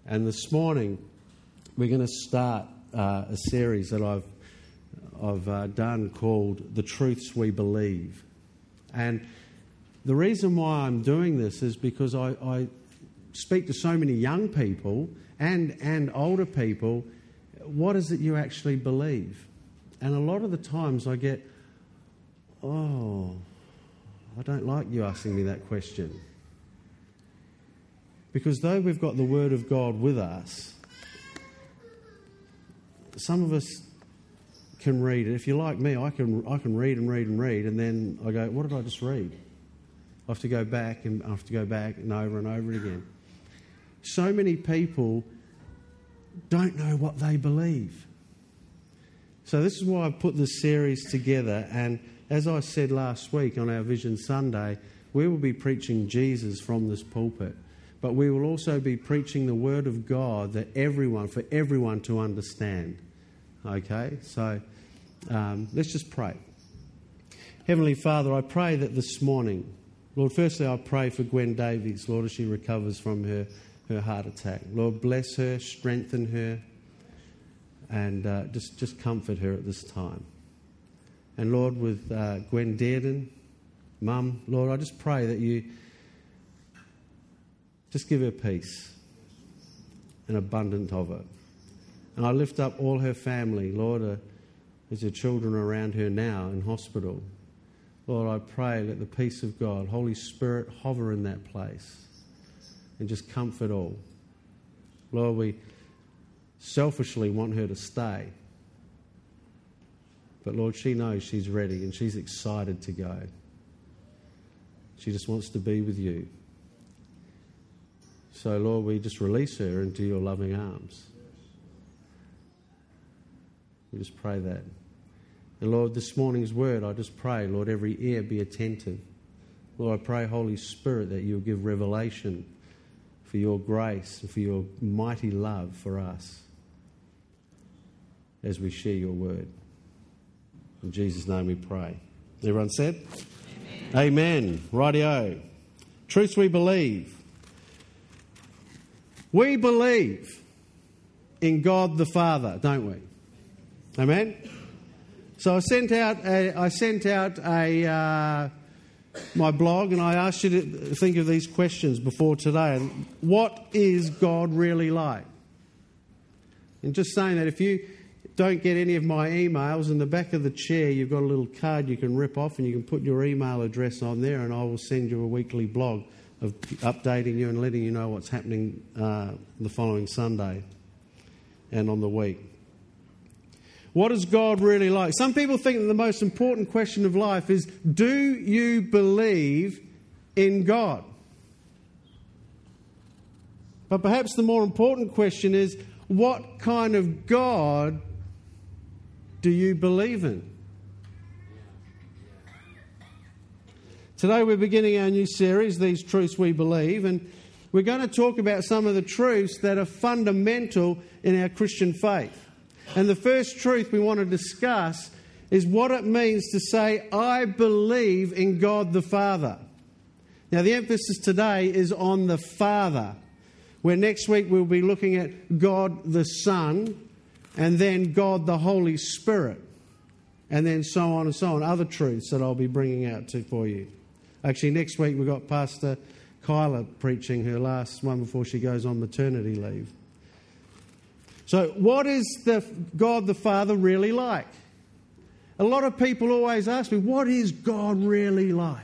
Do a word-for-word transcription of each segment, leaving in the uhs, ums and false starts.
And this morning we're going to start uh, a series that I've I've uh, done called The Truths We Believe. And the reason why I'm doing this is because I, I speak to so many young people and, and older people. What is it you actually believe? And a lot of the times I get, oh, I don't like you asking me that question. Because though we've got the Word of God with us, some of us can read it. If you're like me, I can I can read and read and read, and then I go, what did I just read? I have to go back and I have to go back and over and over again. So many people don't know what they believe. So this is why I put this series together, and as I said last week on our Vision Sunday, we will be preaching Jesus from this pulpit, but we will also be preaching the Word of God that everyone, for everyone to understand. Okay, so um, let's just pray. Heavenly Father, I pray that this morning, Lord, firstly I pray for Gwen Davies, Lord, as she recovers from her, her heart attack. Lord, bless her, strengthen her, and uh, just, just comfort her at this time. And Lord, with uh, Gwen Dearden, Mum, Lord, I just pray that you just give her peace, an abundance of it. And I lift up all her family, Lord, uh, as her children are around her now in hospital. Lord, I pray let the peace of God, Holy Spirit, hover in that place and just comfort all. Lord, we selfishly want her to stay. But Lord, she knows she's ready and she's excited to go. She just wants to be with you. So Lord, we just release her into your loving arms. We just pray that. And Lord, this morning's word, I just pray, Lord, every ear be attentive. Lord, I pray, Holy Spirit, that you'll give revelation for your grace and for your mighty love for us as we share your word. In Jesus' name we pray. Everyone said? Amen. Amen. Rightio. Truths we believe. We believe in God the Father, don't we? Amen. So I sent out a, I sent out a uh, my blog, and I asked you to think of these questions before today. What is God really like? And just saying that if you don't get any of my emails, in the back of the chair you've got a little card you can rip off, and you can put your email address on there, and I will send you a weekly blog of updating you and letting you know what's happening uh, the following Sunday and on the week. What is God really like? Some people think that the most important question of life is, do you believe in God? But perhaps the more important question is, what kind of God do you believe in? Today we're beginning our new series, These Truths We Believe, and we're going to talk about some of the truths that are fundamental in our Christian faith. And the first truth we want to discuss is what it means to say, I believe in God the Father. Now, the emphasis today is on the Father, where next week we'll be looking at God the Son, and then God the Holy Spirit, and then so on and so on, other truths that I'll be bringing out to for you. Actually, next week we've got Pastor Kyla preaching her last one before she goes on maternity leave. So what is the God the Father really like? A lot of people always ask me, what is God really like?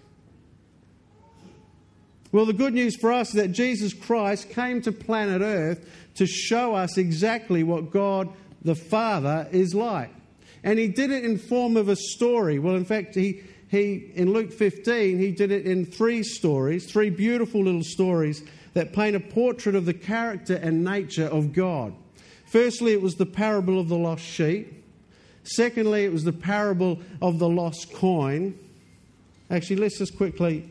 Well, the good news for us is that Jesus Christ came to planet Earth to show us exactly what God the Father is like. And he did it in form of a story. Well, in fact, he, he in Luke fifteen, he did it in three stories, three beautiful little stories that paint a portrait of the character and nature of God. Firstly, it was the parable of the lost sheep. Secondly, it was the parable of the lost coin. Actually, let's just quickly...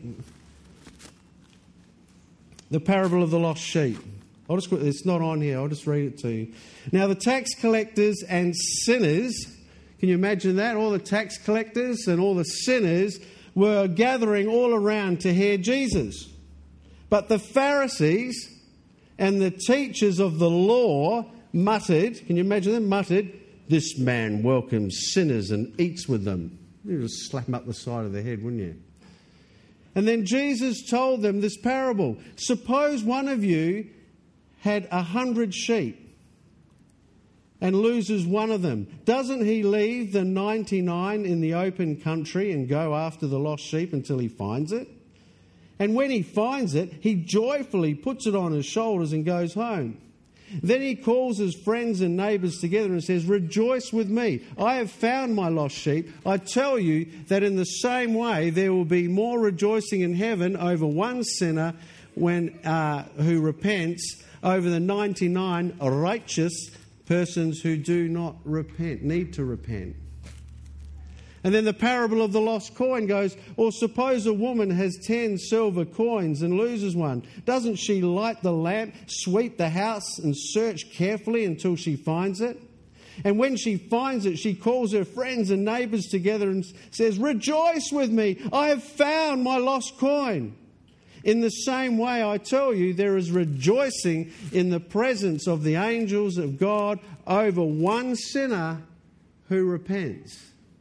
The parable of the lost sheep. I'll just, it's not on here, I'll just read it to you. Now, the tax collectors and sinners, can you imagine that? All the tax collectors and all the sinners were gathering all around to hear Jesus. But the Pharisees And the teachers of the law muttered, can you imagine them? Muttered, "This man welcomes sinners and eats with them." You just slap them up the side of the head, wouldn't you? And then Jesus told them this parable. Suppose one of you had a hundred sheep and loses one of them. Doesn't he leave the ninety-nine in the open country and go after the lost sheep until he finds it? And when he finds it, he joyfully puts it on his shoulders and goes home. Then he calls his friends and neighbours together and says, "Rejoice with me, I have found my lost sheep." I tell you that in the same way there will be more rejoicing in heaven over one sinner when uh, who repents over the ninety-nine righteous persons who do not repent, need to repent. And then the parable of the lost coin goes, or suppose a woman has ten silver coins and loses one. Doesn't she light the lamp, sweep the house and search carefully until she finds it? And when she finds it, she calls her friends and neighbours together and says, "Rejoice with me, I have found my lost coin." In the same way, I tell you, there is rejoicing in the presence of the angels of God over one sinner who repents.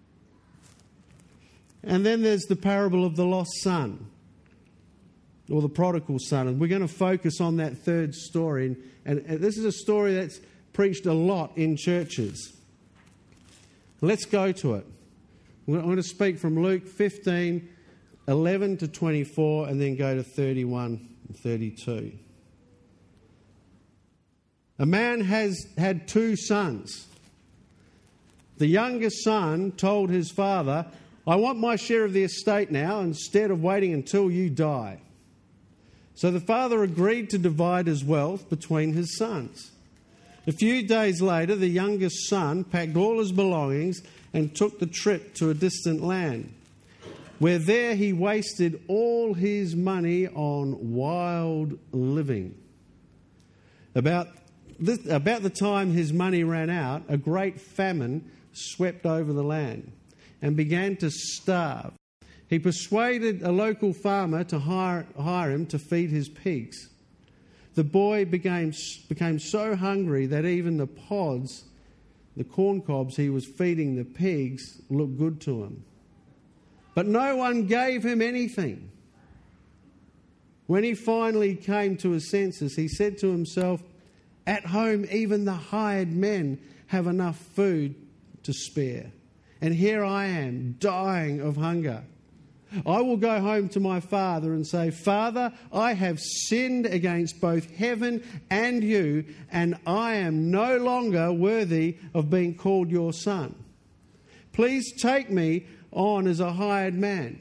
And then there's the parable of the lost son, or the prodigal son. And we're going to focus on that third story. And, and this is a story that's preached a lot in churches. Let's go to it. I'm going to speak from Luke fifteen, eleven to twenty-four, and then go to thirty-one and thirty-two. A man has had two sons. The youngest son told his father, "I want my share of the estate now instead of waiting until you die." So the father agreed to divide his wealth between his sons. A few days later, the youngest son packed all his belongings and took the trip to a distant land, where there he wasted all his money on wild living. About, this, about the time his money ran out, a great famine swept over the land and began to starve. He persuaded a local farmer to hire, hire him to feed his pigs. The boy became, became so hungry that even the pods, the corn cobs he was feeding the pigs, looked good to him. But no one gave him anything. When he finally came to his senses, he said to himself, "At home, even the hired men have enough food to spare. And here I am, dying of hunger. I will go home to my father and say, 'Father, I have sinned against both heaven and you, and I am no longer worthy of being called your son. Please take me on as a hired man.'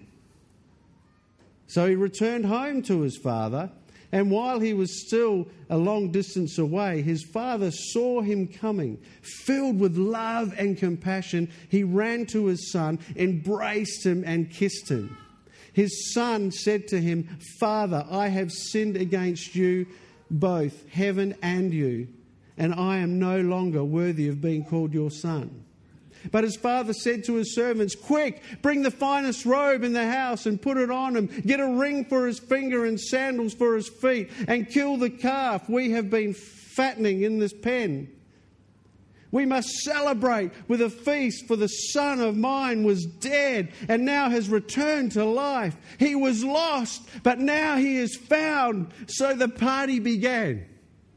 So he returned home to his father, and while he was still a long distance away, his father saw him coming. Filled with love and compassion, he ran to his son, embraced him and kissed him. His son said to him, 'Father, I have sinned against you, both heaven and you, and I am no longer worthy of being called your son.' But his father said to his servants, 'Quick, bring the finest robe in the house and put it on him. Get a ring for his finger and sandals for his feet, and kill the calf we have been fattening in this pen. We must celebrate with a feast, for the son of mine was dead and now has returned to life. He was lost, but now he is found.' So the party began."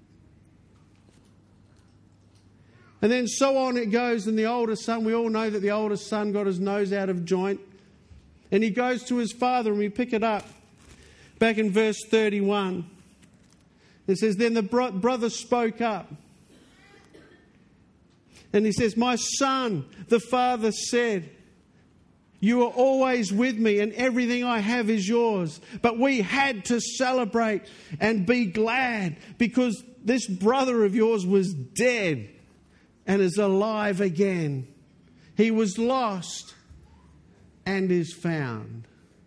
And then so on it goes, and the oldest son, we all know that the oldest son got his nose out of joint. And he goes to his father, and we pick it up back in verse thirty-one. It says, "Then the bro- brother spoke up. And he says, 'My son,' the father said, 'you are always with me, and everything I have is yours. But we had to celebrate and be glad, because this brother of yours was dead and is alive again. He was lost and is found.'"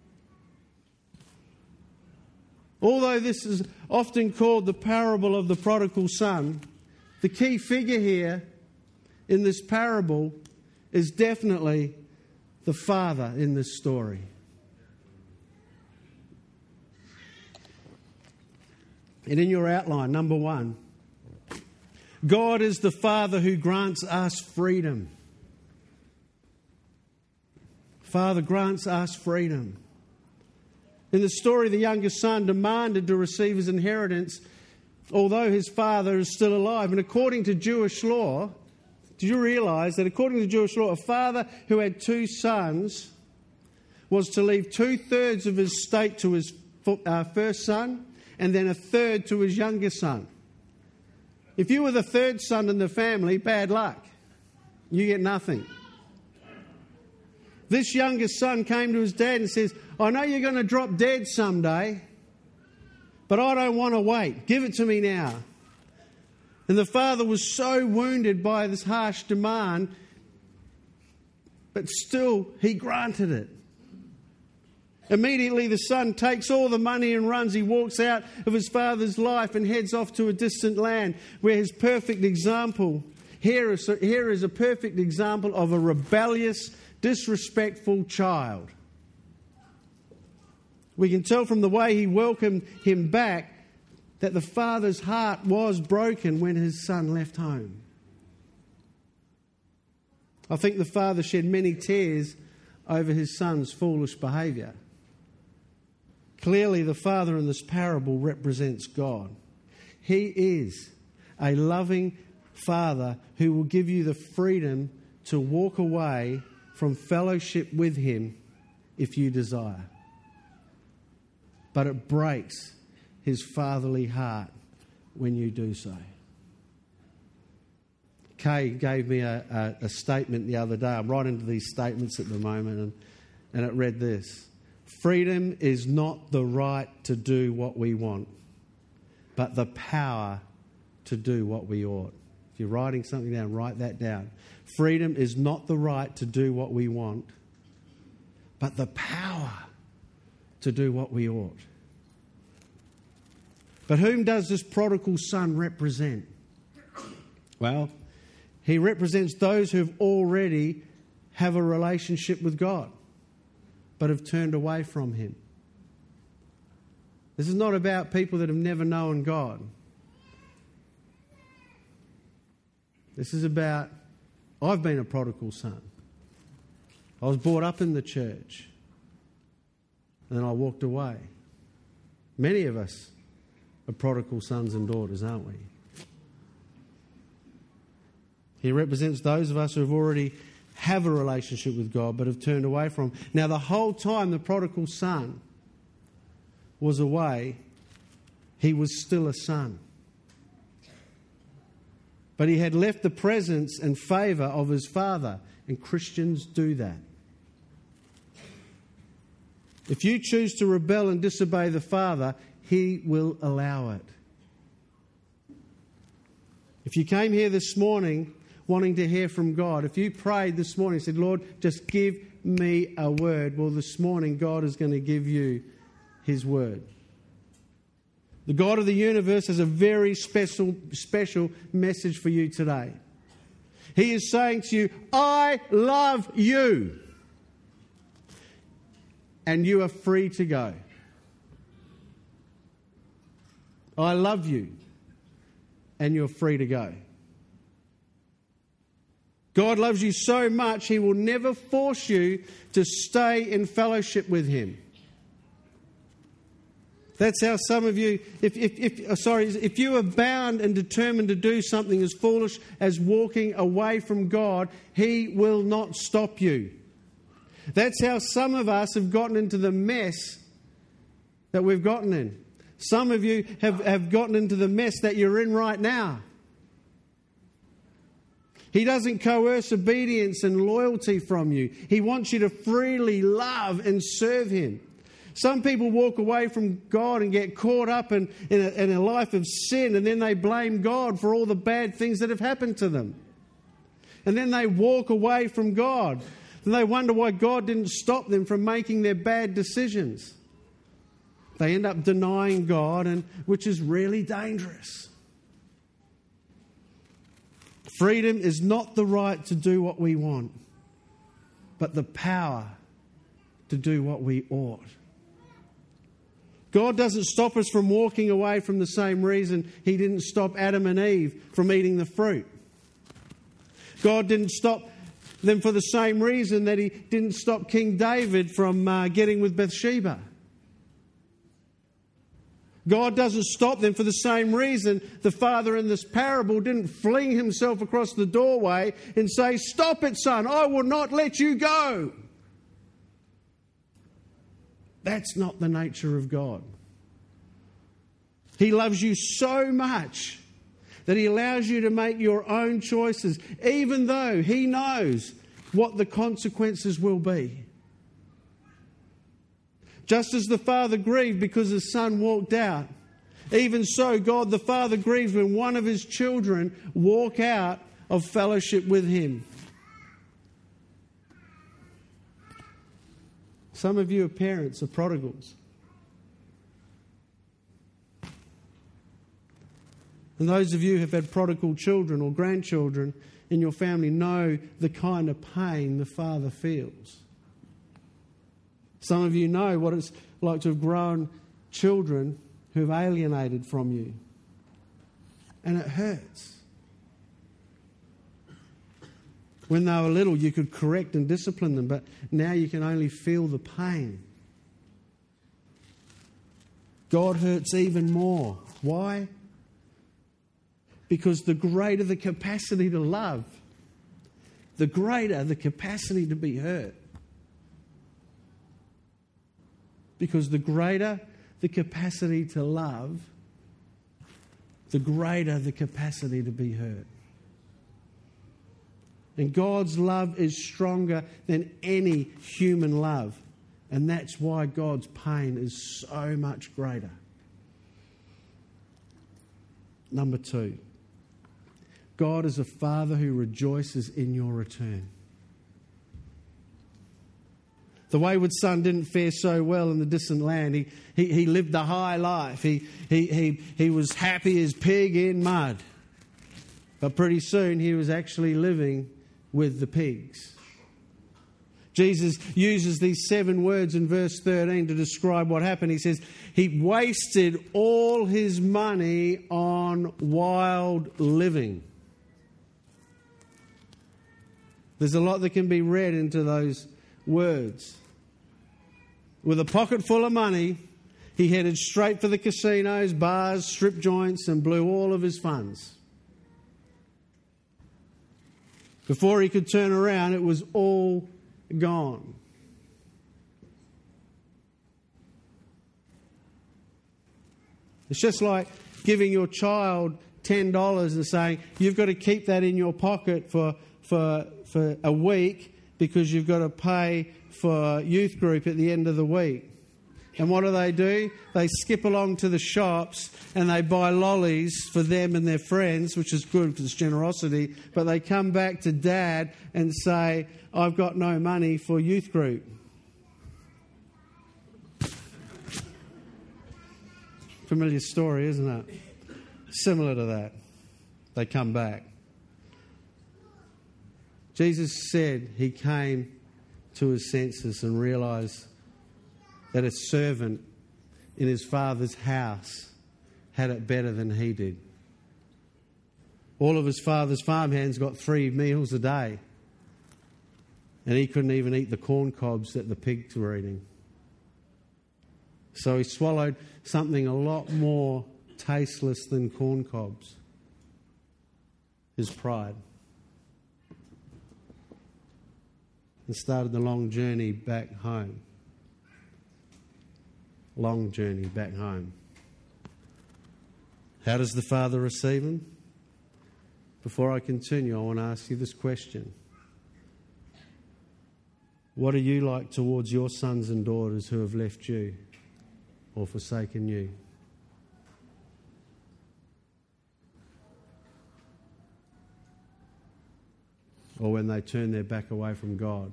Although this is often called the parable of the prodigal son, the key figure here in this parable is definitely the father in this story. And in your outline, number one, God is the Father who grants us freedom. Father grants us freedom. In the story, the youngest son demanded to receive his inheritance, although his father is still alive. And according to Jewish law, did you realise that according to Jewish law, a father who had two sons was to leave two-thirds of his estate to his uh, first son and then a third to his youngest son? If you were the third son in the family, bad luck. You get nothing. This youngest son came to his dad and says, I know you're going to drop dead someday, but I don't want to wait. Give it to me now. And the father was so wounded by this harsh demand, but still he granted it. Immediately the son takes all the money and runs. He walks out of his father's life and heads off to a distant land where his perfect example, here is, here is a perfect example of a rebellious, disrespectful child. We can tell from the way he welcomed him back that the father's heart was broken when his son left home. I think the father shed many tears over his son's foolish behaviour. Clearly, the father in this parable represents God. He is a loving father who will give you the freedom to walk away from fellowship with him if you desire. But it breaks his fatherly heart when you do so. Kay gave me a, a, a statement the other day. I'm right into these statements at the moment, and, and it read this. Freedom is not the right to do what we want, but the power to do what we ought. If you're writing something down, write that down. Freedom is not the right to do what we want, but the power to do what we ought. But whom does this prodigal son represent? Well, he represents those who have already have a relationship with God, but have turned away from him. This is not about people that have never known God. This is about, I've been a prodigal son. I was brought up in the church, and then I walked away. Many of us are prodigal sons and daughters, aren't we? He represents those of us who have already have a relationship with God but have turned away from him. Now, the whole time the prodigal son was away, he was still a son. But he had left the presence and favour of his father, and Christians do that. If you choose to rebel and disobey the Father, he will allow it. If you came here this morning wanting to hear from God, if you prayed this morning and said, Lord, just give me a word, well, this morning God is going to give you his word. The God of the universe has a very special, special message for you today. He is saying to you, I love you. And you are free to go. I love you. And you're free to go. God loves you so much, he will never force you to stay in fellowship with him. That's how some of you, if, if, if sorry, if you are bound and determined to do something as foolish as walking away from God, he will not stop you. That's how some of us have gotten into the mess that we've gotten in. Some of you have, have gotten into the mess that you're in right now. He doesn't coerce obedience and loyalty from you. He wants you to freely love and serve him. Some people walk away from God and get caught up in, in, a, in a life of sin, and then they blame God for all the bad things that have happened to them. And then they walk away from God. And they wonder why God didn't stop them from making their bad decisions. They end up denying God, and which is really dangerous. Freedom is not the right to do what we want, but the power to do what we ought. God doesn't stop us from walking away from the same reason He didn't stop Adam and Eve from eating the fruit. God didn't stop them for the same reason that He didn't stop King David from uh, getting with Bathsheba. God doesn't stop them for the same reason the father in this parable didn't fling himself across the doorway and say, "Stop it, son, I will not let you go." That's not the nature of God. He loves you so much that He allows you to make your own choices, even though He knows what the consequences will be. Just as the Father grieved because His Son walked out, even so God the Father grieves when one of His children walk out of fellowship with Him. Some of you are parents of prodigals. And those of you who have had prodigal children or grandchildren in your family know the kind of pain the father feels. Some of you know what it's like to have grown children who have alienated from you. And it hurts. When they were little, you could correct and discipline them, but now you can only feel the pain. God hurts even more. Why? Because the greater the capacity to love, the greater the capacity to be hurt. Because the greater the capacity to love, the greater the capacity to be hurt. And God's love is stronger than any human love. And that's why God's pain is so much greater. Number two, God is a Father who rejoices in your return. The wayward son didn't fare so well in the distant land. He, he, he lived the high life. He, he, he, he was happy as pig in mud. But pretty soon he was actually living with the pigs. Jesus uses these seven words in verse thirteen to describe what happened. He says, he wasted all his money on wild living. There's a lot that can be read into those words. With a pocket full of money, he headed straight for the casinos, bars, strip joints, and blew all of his funds. Before he could turn around, it was all gone. It's just like giving your child ten dollars and saying, you've got to keep that in your pocket for, for, for a week because you've got to pay for youth group at the end of the week. And what do they do? They skip along to the shops and they buy lollies for them and their friends, which is good because it's generosity. But they come back to dad and say, I've got no money for youth group. Familiar story, isn't it? Similar to that. They come back. Jesus said he came to his senses and realised that a servant in his father's house had it better than he did. All of his father's farmhands got three meals a day, and he couldn't even eat the corn cobs that the pigs were eating. So he swallowed something a lot more tasteless than corn cobs. His pride. And started the long journey back home. Long journey back home. How does the Father receive him? Before I continue, I want to ask you this question. What are you like towards your sons and daughters who have left you or forsaken you? Or when they turn their back away from God?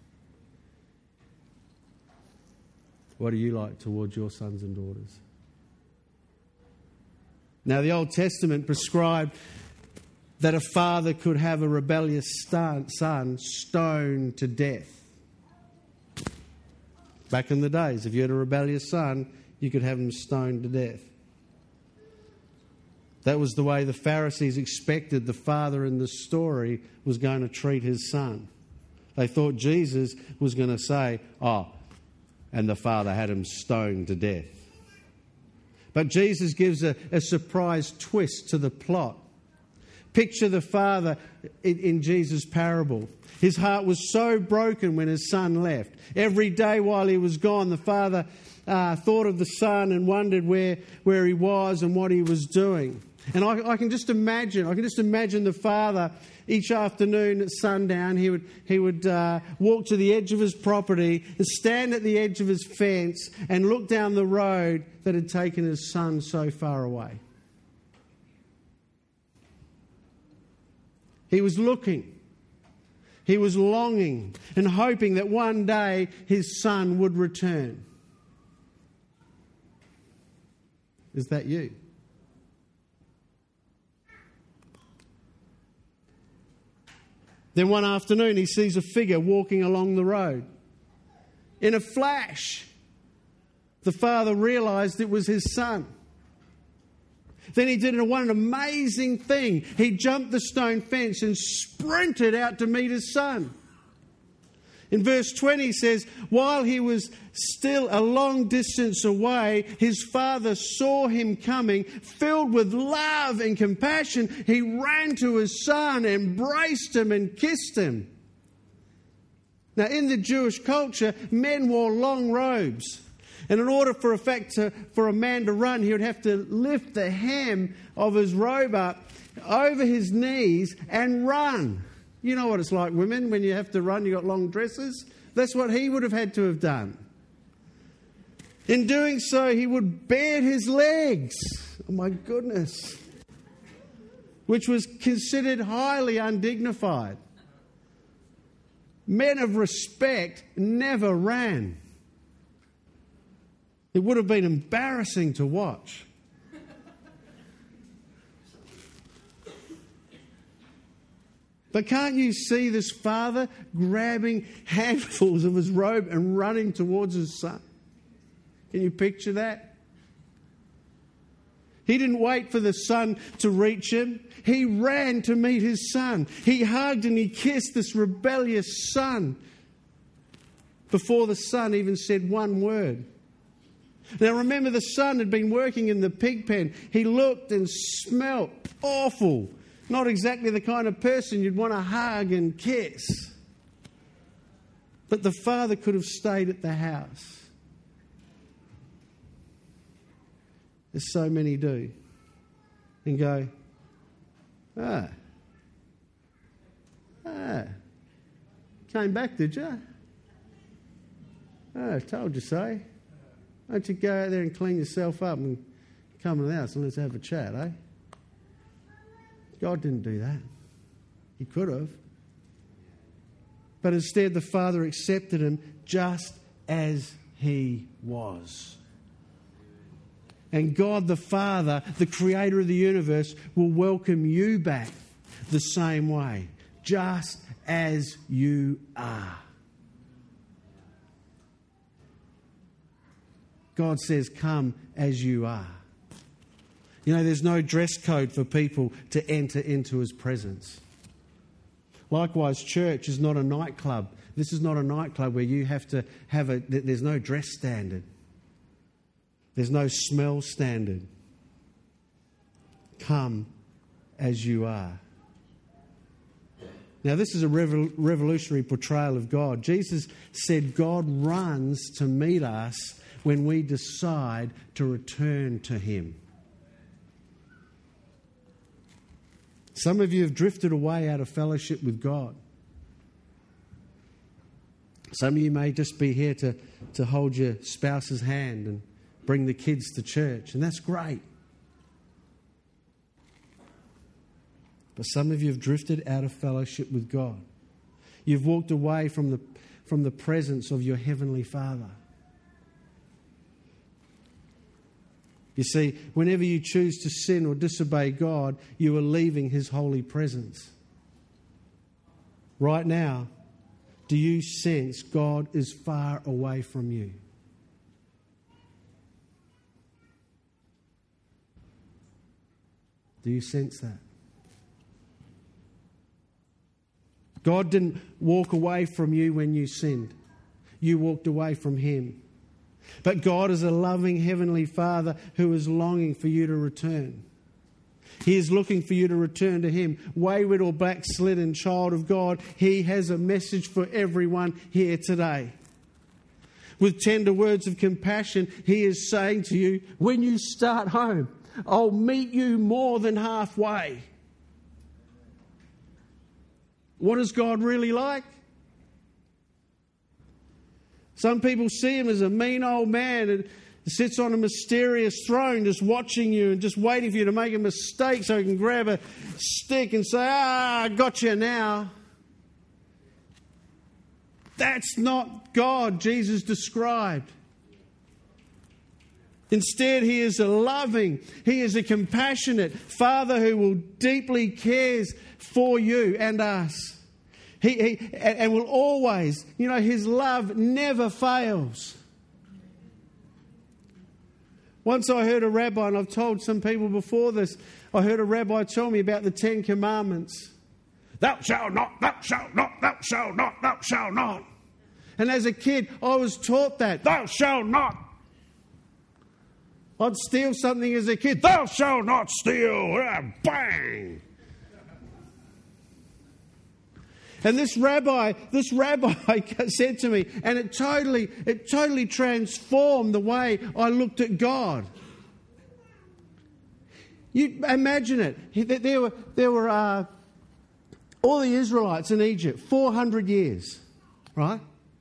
What are you like towards your sons and daughters? Now, the Old Testament prescribed that a father could have a rebellious son stoned to death. Back in the days, if you had a rebellious son, you could have him stoned to death. That was the way the Pharisees expected the father in the story was going to treat his son. They thought Jesus was going to say, oh, and the father had him stoned to death. But Jesus gives a, a surprise twist to the plot. Picture the father in, in Jesus' parable. His heart was so broken when his son left. Every day while he was gone, the father uh, thought of the son and wondered where, where he was and what he was doing. And I, I can just imagine, I can just imagine the father each afternoon at sundown, he would he would uh, walk to the edge of his property and stand at the edge of his fence and look down the road that had taken his son so far away. He was looking, he was longing and hoping that one day his son would return. Is that you? Then one afternoon he sees a figure walking along the road. In a flash, the father realised it was his son. Then he did one amazing thing. He jumped the stone fence and sprinted out to meet his son. In verse twenty says, while he was still a long distance away, his father saw him coming. Filled with love and compassion, he ran to his son, embraced him and kissed him. Now, in the Jewish culture, men wore long robes. And in order for, effect to, for a man to run, he would have to lift the hem of his robe up over his knees and run. You know what it's like, women, when you have to run, you've got long dresses. That's what he would have had to have done. In doing so, he would bare his legs. Oh, my goodness. Which was considered highly undignified. Men of respect never ran. It would have been embarrassing to watch. But can't you see this father grabbing handfuls of his robe and running towards his son? Can you picture that? He didn't wait for the son to reach him. He ran to meet his son. He hugged and he kissed this rebellious son before the son even said one word. Now remember, the son had been working in the pig pen. He looked and smelt awful. Not exactly the kind of person you'd want to hug and kiss. But the father could have stayed at the house. As so many do. And go, ah, ah, came back, did you? Oh, I told you so. Why don't you go out there and clean yourself up and come to the house and let's have a chat, eh? God didn't do that. He could have. But instead the father accepted him just as he was. And God the Father, the creator of the universe, will welcome you back the same way, just as you are. God says, come as you are. You know, there's no dress code for people to enter into his presence. Likewise, church is not a nightclub. This is not a nightclub where you have to have a... There's no dress standard. There's no smell standard. Come as you are. Now, this is a revol- revolutionary portrayal of God. Jesus said God runs to meet us when we decide to return to him. Some of you have drifted away out of fellowship with God. Some of you may just be here to, to hold your spouse's hand and bring the kids to church, and that's great. But some of you have drifted out of fellowship with God. You've walked away from the, from the presence of your Heavenly Father. You see, whenever you choose to sin or disobey God, you are leaving his holy presence. Right now, do you sense God is far away from you? Do you sense that? God didn't walk away from you when you sinned. You walked away from Him. But God is a loving Heavenly Father who is longing for you to return. He is looking for you to return to Him. Wayward or backslidden child of God, He has a message for everyone here today. With tender words of compassion, He is saying to you, when you start home, I'll meet you more than halfway. What is God really like? Some people see Him as a mean old man and sits on a mysterious throne just watching you and just waiting for you to make a mistake so He can grab a stick and say, ah, I got you now. That's not God Jesus described. Instead, He is a loving, He is a compassionate Father who will deeply cares for you and us. He, he and will always, you know, His love never fails. Once I heard a rabbi, and I've told some people before this, I heard a rabbi tell me about the Ten Commandments. Thou shalt not, thou shalt not, thou shalt not, thou shalt not. And as a kid, I was taught that. Thou shalt not. I'd steal something as a kid. Thou shalt not steal. Bang. And this rabbi, this rabbi said to me, and it totally, it totally transformed the way I looked at God. You imagine it. There were, there were uh, all the Israelites in Egypt, four hundred years, right?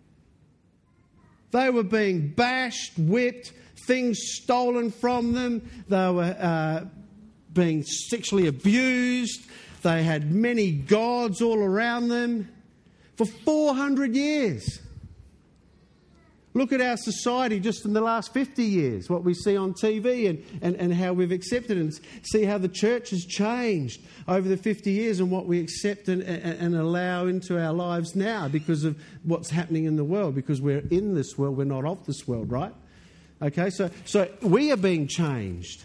They were being bashed, whipped, things stolen from them. They were uh, being sexually abused. They had many gods all around them for four hundred years. Look at our society just in the last fifty years, what we see on T V and, and, and how we've accepted and see how the church has changed over the fifty years and what we accept and, and, and allow into our lives now because of what's happening in the world, because we're in this world, we're not of this world, right? Okay, so, so we are being changed.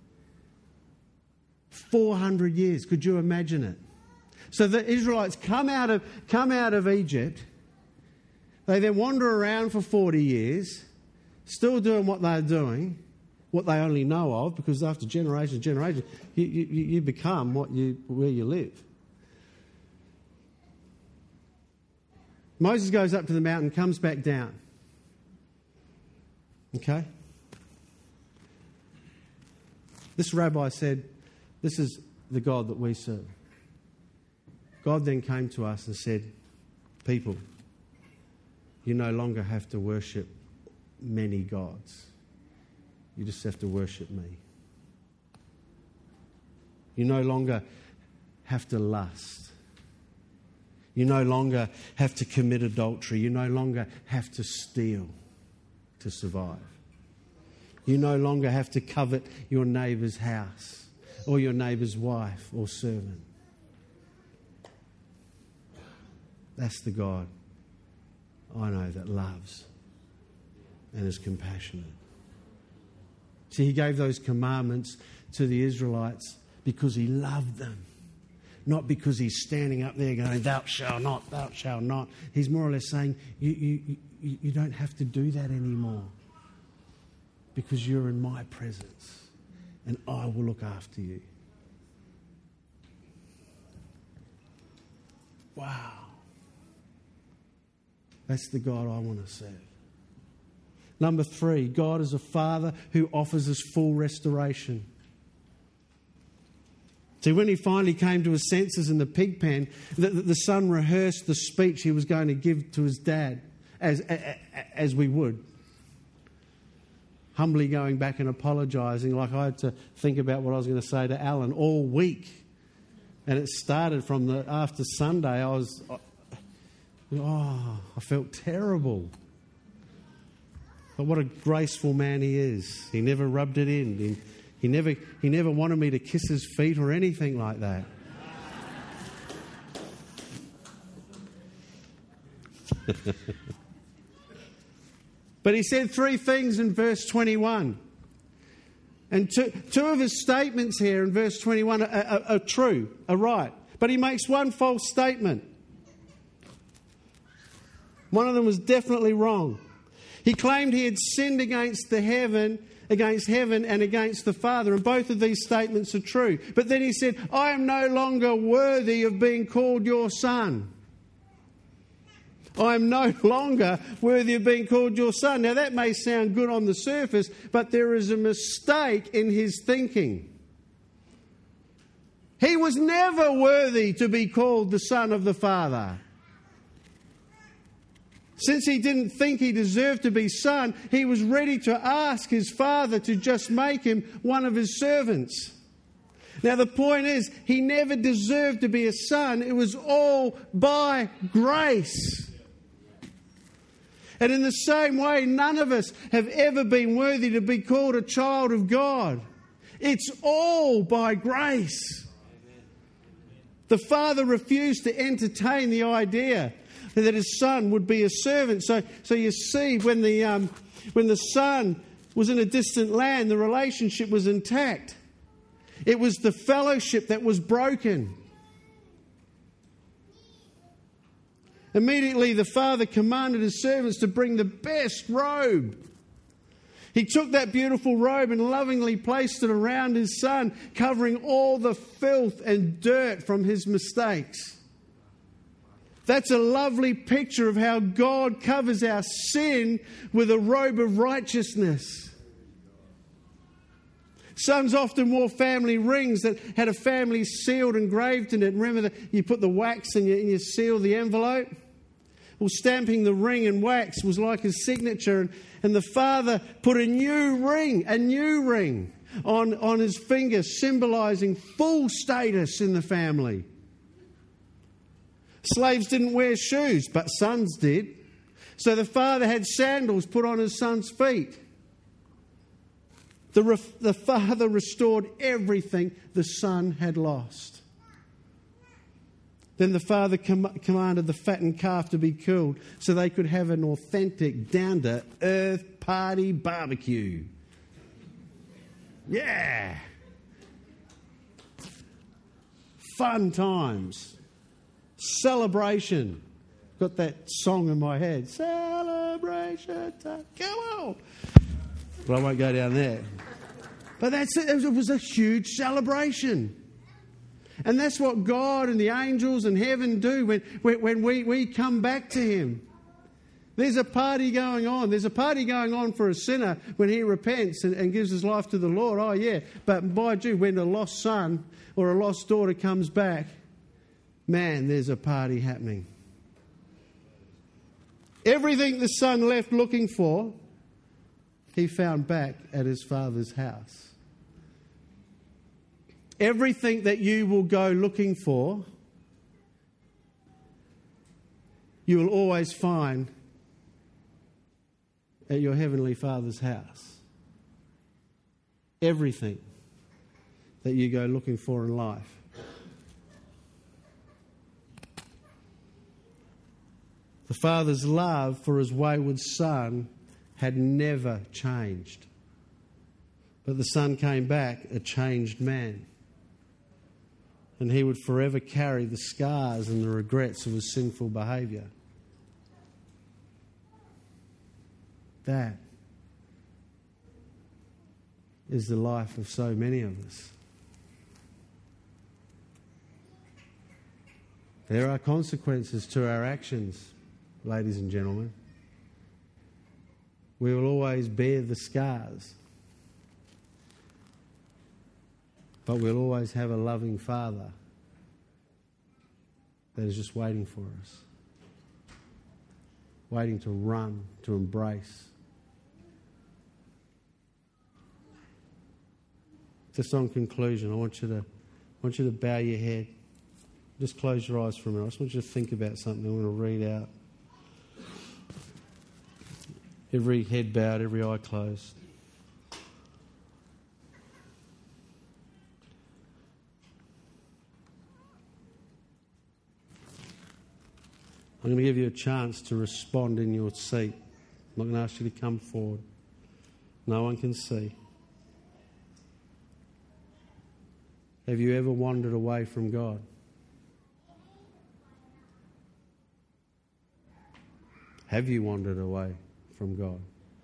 four hundred years, could you imagine it? So the Israelites come out of come out of Egypt. They then wander around for forty years, still doing what they're doing, what they only know of, because after generation and generation, you, you, you become what you where you live. Moses goes up to the mountain, comes back down. Okay? This rabbi said, this is the God that we serve. God then came to us and said, people, you no longer have to worship many gods. You just have to worship me. You no longer have to lust. You no longer have to commit adultery. You no longer have to steal to survive. You no longer have to covet your neighbour's house or your neighbour's wife or servant. That's the God I know that loves and is compassionate. See, He gave those commandments to the Israelites because He loved them. Not because He's standing up there going, thou shalt not, thou shalt not. He's more or less saying, you, you, you, you don't have to do that anymore because you're in my presence and I will look after you. Wow. That's the God I want to serve. Number three, God is a Father who offers us full restoration. See, when he finally came to his senses in the pig pen, the, the son rehearsed the speech he was going to give to his dad, as, as we would. Humbly going back and apologising, like I had to think about what I was going to say to Alan all week. And it started from the after Sunday. I was... Oh, I felt terrible. But what a graceful man he is. He never rubbed it in. He, he never he never wanted me to kiss his feet or anything like that. But he said three things in verse twenty-one. And two, two of his statements here in verse twenty-one are, are, are true, are right. But he makes one false statement. One of them was definitely wrong. He claimed he had sinned against the heaven, against heaven and against the Father. And both of these statements are true. But then he said, I am no longer worthy of being called your son. I am no longer worthy of being called your son. Now that may sound good on the surface, but there is a mistake in his thinking. He was never worthy to be called the son of the Father. Since he didn't think he deserved to be son, he was ready to ask his father to just make him one of his servants. Now the point is, he never deserved to be a son. It was all by grace. And in the same way, none of us have ever been worthy to be called a child of God. It's all by grace. The Father refused to entertain the idea that his son would be a servant. So, so you see, when the um, when the son was in a distant land, the relationship was intact. It was the fellowship that was broken. Immediately, the father commanded his servants to bring the best robe. He took that beautiful robe and lovingly placed it around his son, covering all the filth and dirt from his mistakes. That's a lovely picture of how God covers our sin with a robe of righteousness. Sons often wore family rings that had a family sealed and engraved in it. Remember that you put the wax and you, and you seal the envelope? Well, stamping the ring in wax was like his signature. And, and the father put a new ring, a new ring on, on his finger, symbolising full status in the family. Slaves didn't wear shoes, but sons did. So the father had sandals put on his son's feet. The, ref, the father restored everything the son had lost. Then the father com- commanded the fattened calf to be killed so they could have an authentic, down-to-earth party barbecue. Yeah! Fun times. Celebration. Got that song in my head. Celebration time. Come on! But I won't go down there. But that's it. It was a huge celebration. And that's what God and the angels in heaven do when, when, when we, we come back to Him. There's a party going on. There's a party going on for a sinner when he repents and, and gives his life to the Lord. Oh, yeah. But by Jove, when a lost son or a lost daughter comes back, man, there's a party happening. Everything the son left looking for, he found back at his father's house. Everything that you will go looking for, you will always find at your Heavenly Father's house. Everything that you go looking for in life. The Father's love for His wayward Son had never changed. But the Son came back a changed man. And he would forever carry the scars and the regrets of his sinful behaviour. That is the life of so many of us. There are consequences to our actions, ladies and gentlemen. We will always bear the scars. But we'll always have a loving Father that is just waiting for us. Waiting to run, to embrace. Just on conclusion, I want you to, I want you to bow your head. Just close your eyes for a minute. I just want you to think about something I'm going to read out. Every head bowed, every eye closed. I'm going to give you a chance to respond in your seat. I'm not going to ask you to come forward. No one can see. Have you ever wandered away from God? Have you wandered away from God?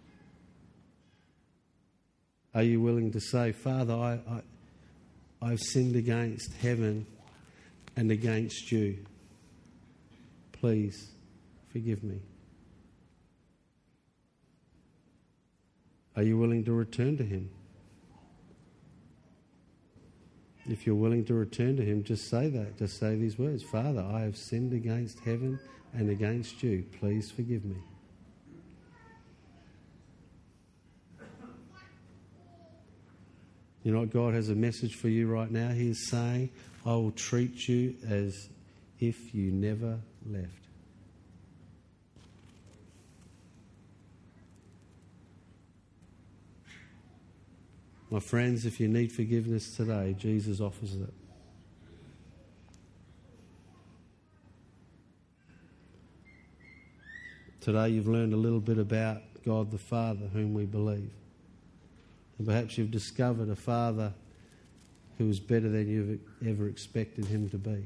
Are you willing to say, Father, I, I, I've sinned against heaven and against you. Please forgive me. Are you willing to return to him? If you're willing to return to him, just say that. Just say these words. Father, I have sinned against heaven and against you. Please forgive me. You know what? God has a message for you right now. He is saying, I will treat you as if you never left. My friends, if you need forgiveness today, Jesus offers it. Today you've learned a little bit about God the Father, whom we believe. And perhaps you've discovered a Father who is better than you've ever expected him to be.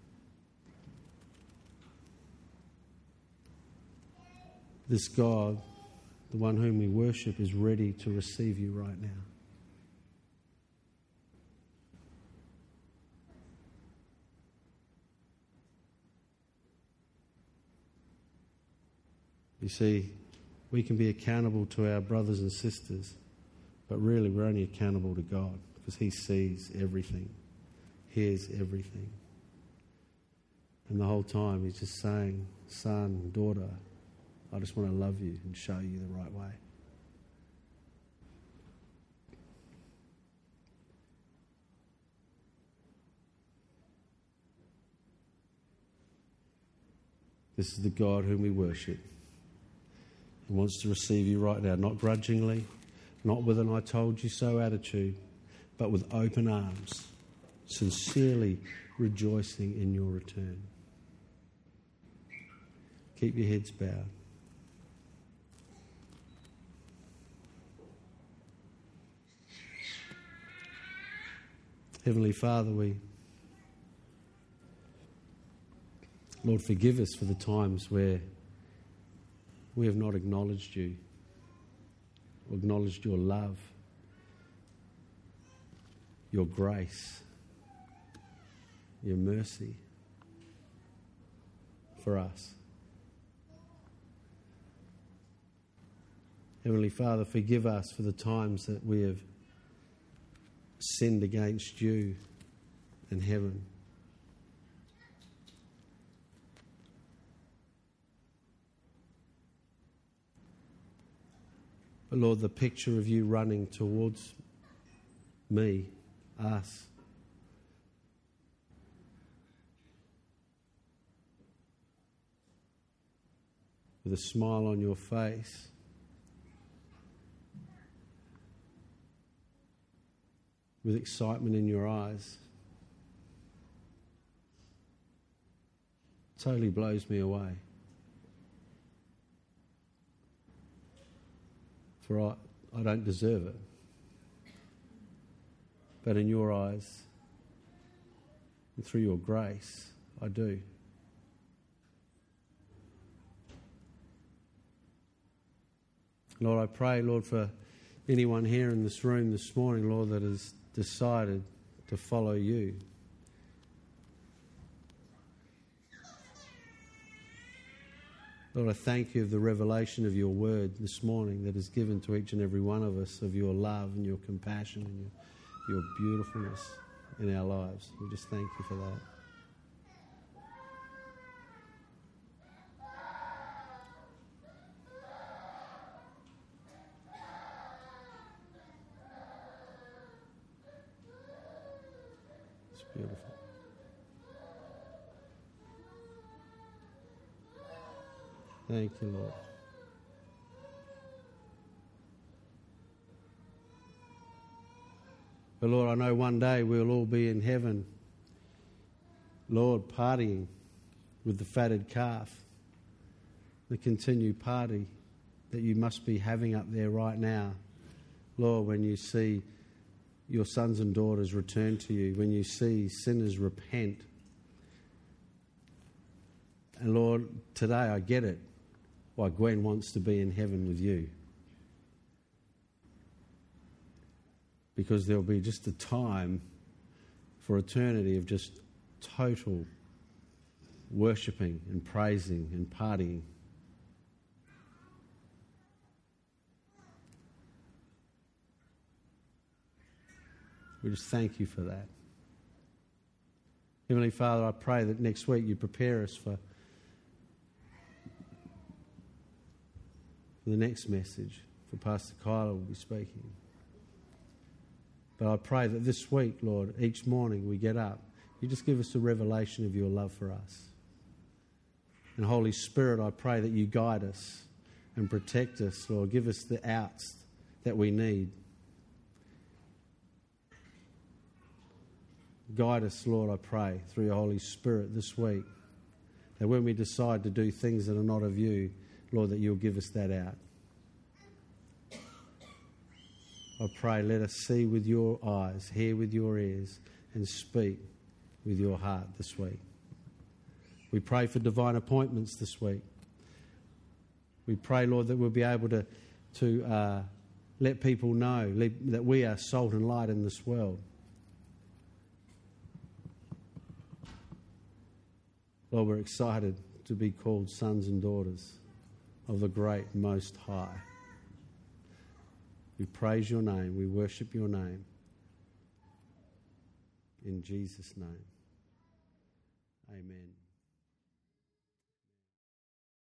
This God, the one whom we worship, is ready to receive you right now. You see, we can be accountable to our brothers and sisters, but really we're only accountable to God because he sees everything, hears everything. And the whole time he's just saying, son, daughter, I just want to love you and show you the right way. This is the God whom we worship. He wants to receive you right now, not grudgingly, not with an I told you so attitude, but with open arms, sincerely rejoicing in your return. Keep your heads bowed. Heavenly Father, we, Lord, forgive us for the times where we have not acknowledged you, or acknowledged your love, your grace, your mercy for us. Heavenly Father, forgive us for the times that we have sinned against you and heaven. But Lord, the picture of you running towards me, us, with a smile on your face, with excitement in your eyes, totally blows me away. For I, I don't deserve it. But in your eyes, and through your grace, I do. Lord, I pray, Lord, for anyone here in this room this morning, Lord, that has decided to follow you. Lord, I thank you for the revelation of your word this morning that is given to each and every one of us, of your love and your compassion and your, your beautifulness in our lives. We just thank you for that. It's beautiful. Thank you, Lord. But Lord, I know one day we'll all be in heaven, Lord, partying with the fatted calf, the continued party that you must be having up there right now, Lord, when you see your sons and daughters return to you, when you see sinners repent. And Lord, today I get it, why Gwen wants to be in heaven with you. Because there'll be just a time for eternity of just total worshipping and praising and partying. We just thank you for that. Heavenly Father, I pray that next week you prepare us for the next message, for Pastor Kyla will be speaking. But I pray that this week, Lord, each morning we get up, you just give us a revelation of your love for us. And Holy Spirit, I pray that you guide us and protect us, Lord. Give us the outs that we need. Guide us, Lord, I pray, through your Holy Spirit this week, that when we decide to do things that are not of you, Lord, that you'll give us that out. I pray, let us see with your eyes, hear with your ears, and speak with your heart this week. We pray for divine appointments this week. We pray, Lord, that we'll be able to, to uh, let people know that we are salt and light in this world. Lord, we're excited to be called sons and daughters of the great Most High. We praise your name. We worship your name. In Jesus' name, amen.